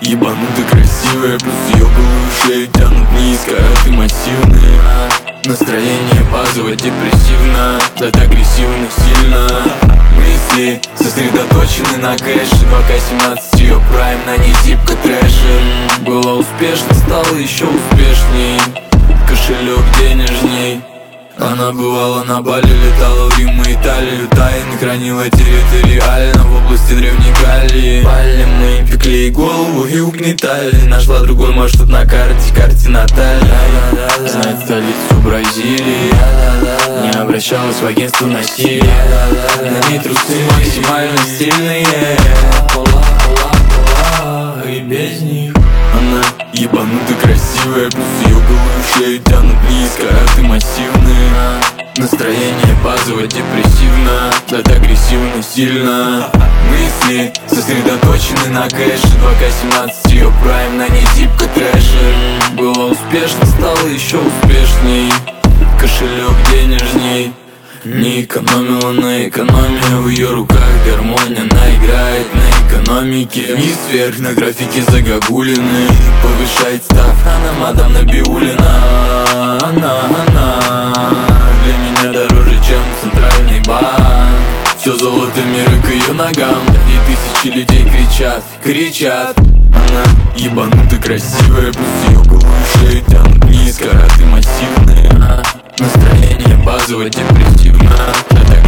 ебануто красивая, плюс ее голую шею тянут вниз, караты массивные. Настроение базово депрессивно, да так агрессивно сильно. Мысли сосредоточены на кэше, 2К17 ее прайм, на ней типка трэша. Была успешна, стала еще успешней, кошелек денежней. Она бывала на Бали, летала в Рим и Италию, тайны хранила территориально в области Древней Галлии. Пали мы, пекли ей голову и угнетали. Нашла другой маршрут на карте натали. Знает столицу Бразилии, не обращалась в агентство насилия. На ней трусы максимально стильные, и без них она ебануто красивая, плюс ее голую шею тянут вниз, караты массивные. Настроение базово депрессивно, да так агрессивно сильно. Мысли сосредоточены на кэше, 2К17 ее прайм, на ней типка трэша. Была успешна, стала еще успешней, кошелек денежней. Не экономила на экономию, в ее руках гармония, она играет на экономике. Вниз вверх на графике загогулины, повышает ставка на мадам Набиуллина. Она для меня дороже, чем центральный банк. Все золото мира к ее ногам, и тысячи людей кричат. Она ебануто красивая, плюс ее голую шею тянут вниз, караты массивные. Настроение базово депрессивно,